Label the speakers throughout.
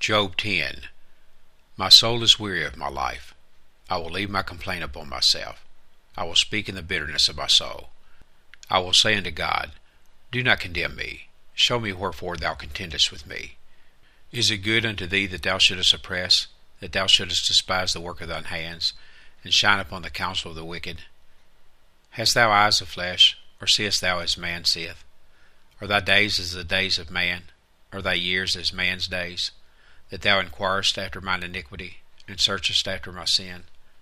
Speaker 1: Job 10. My soul is weary of my life. I will leave my complaint upon myself. I will speak in the bitterness of my soul. I will say unto God, do not condemn me. Show me wherefore thou contendest with me. Is it good unto thee that thou shouldest oppress, that thou shouldest despise the work of thine hands, and shine upon the counsel of the wicked? Hast thou eyes of flesh, or seest thou as man seeth? Are thy days as the days of man? Are thy years as man's days? That thou inquirest after mine iniquity, and searchest after my sin?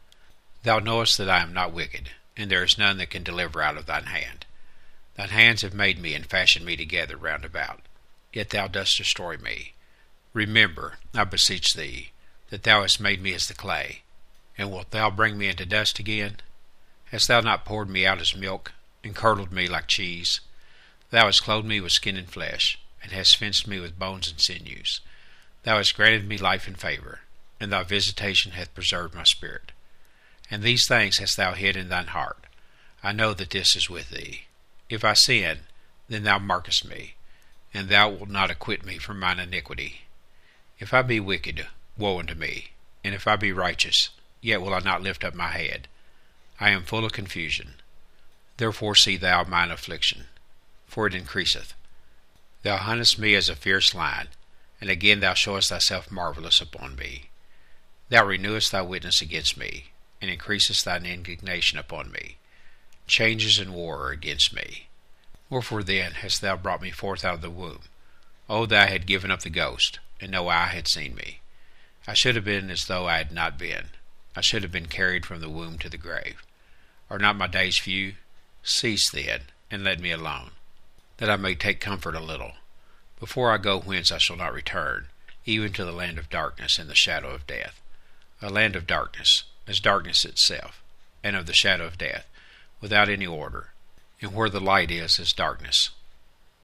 Speaker 1: Thou knowest that I am not wicked, and there is none that can deliver out of thine hand. Thine hands have made me and fashioned me together round about. Yet thou dost destroy me. Remember, I beseech thee, that thou hast made me as the clay, and wilt thou bring me into dust again? Hast thou not poured me out as milk, and curdled me like cheese? Thou hast clothed me with skin and flesh, and hast fenced me with bones and sinews. Thou hast granted me life and favor, and thy visitation hath preserved my spirit. And these things hast thou hid in thine heart. I know that this is with thee. If I sin, then thou markest me, and thou wilt not acquit me from mine iniquity. If I be wicked, woe unto me, and if I be righteous, yet will I not lift up my head. I am full of confusion. Therefore see thou mine affliction, for it increaseth. Thou huntest me as a fierce lion, and again thou showest thyself marvelous upon me. Thou renewest thy witness against me, and increasest thine indignation upon me. Changes and war are against me. Wherefore then hast thou brought me forth out of the womb? O thou had given up the ghost, and no eye had seen me. I should have been as though I had not been. I should have been carried from the womb to the grave. Are not my days few? Cease then, and let me alone, that I may take comfort a little. Before I go whence I shall not return, even to the land of darkness and the shadow of death. A land of darkness, as darkness itself, and of the shadow of death, without any order, and where the light is as darkness.